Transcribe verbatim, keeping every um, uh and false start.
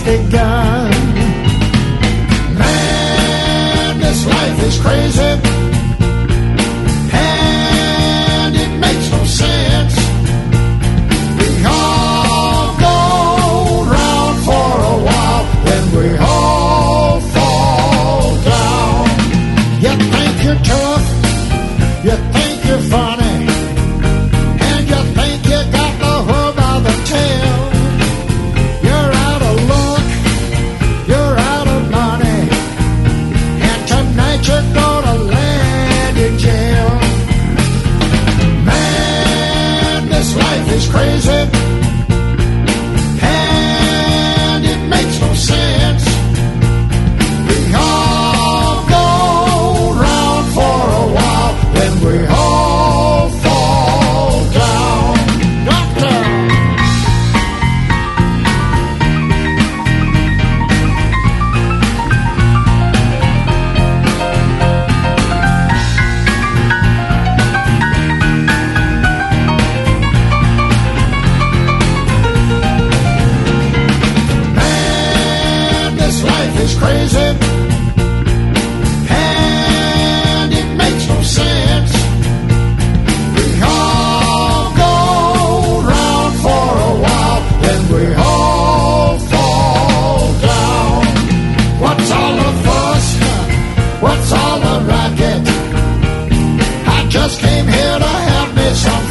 begun. Man, this life is crazy, and it makes no sense. We all go round for a while, then we all fall down. You think you're tough, you think you're funny, and you think you got the hook by the tail. You're out of luck, you're out of money, and tonight you're gonna land in jail. Man, this life is crazy, and it makes no sense. We all go round for a while, then we all fall down. Doctor! Man, this life is crazy, and it makes no sense. We all go round for a while, then we all fall down. What's all the fuss? What's all the racket? I just came here to have me some